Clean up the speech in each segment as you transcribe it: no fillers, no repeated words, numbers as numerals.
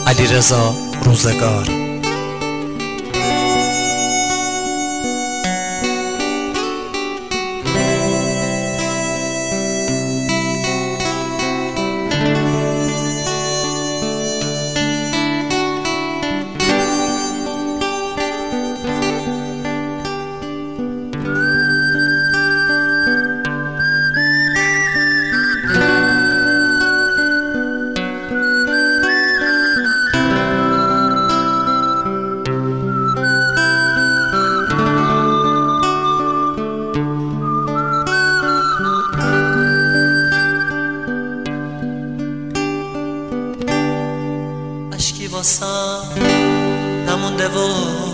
علیرضا روزگار. اشکی واسم نمونده و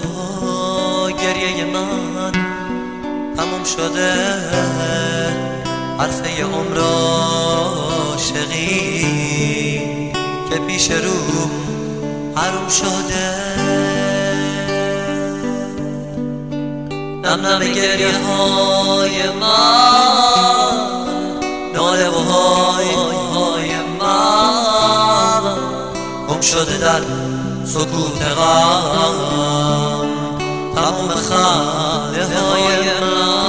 گریه من تموم شده، حرفه عمر عاشقی که پیش رو حروم شده. نم نم گریه های من، ناله و های من گم شده در سکوت غم، تموم خنده های من.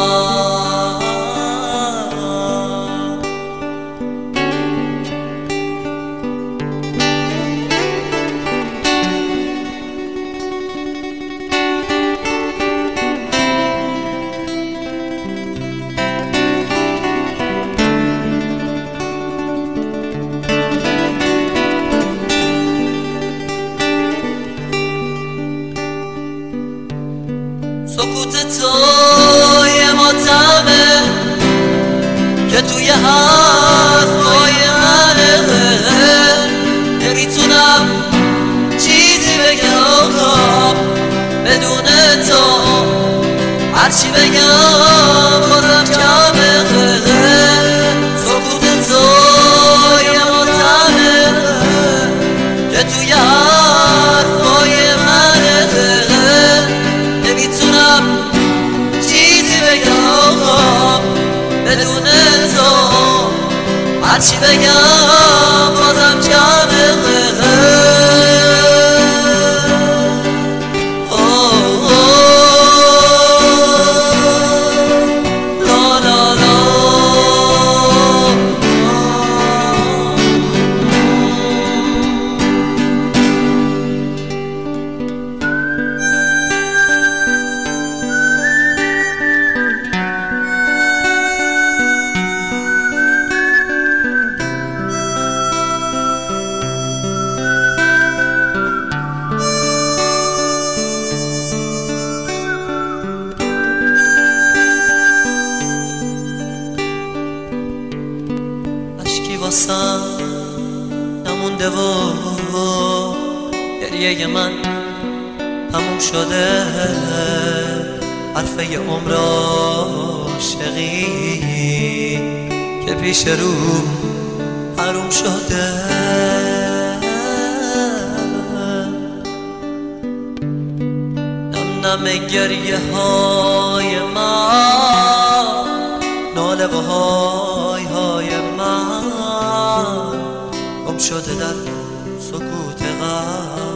سکوت تو یه ماتمه که توی حرفای منه، نمیتونم چیزی بگم بدون تو، هرچی بگم بازم کمه. سکوت تو یه ماتمه که توی حرفای منه، نمیتونم چیزی بگم بدون تو، هرچی بگم بازم کمه. واسم نمونده و گریه من تموم شده، حرفه عمر عاشقی که پیش رو حروم شده. نم نم گریه های من، ناله و های من گم شده در سکوت غم.